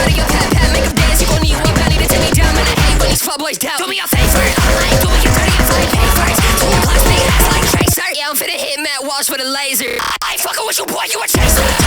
of your pet pet, make them dance, you gon' need one penny to take me down. Man, I hate when these fuckboys doubt. Do me a favor, online, do me your dirty and fine papers. 2 o'clock, big ass like Tracer. Yeah, I'm finna hit Matt Walsh with a laser. I ain't fucking with you, boy, you a chaser.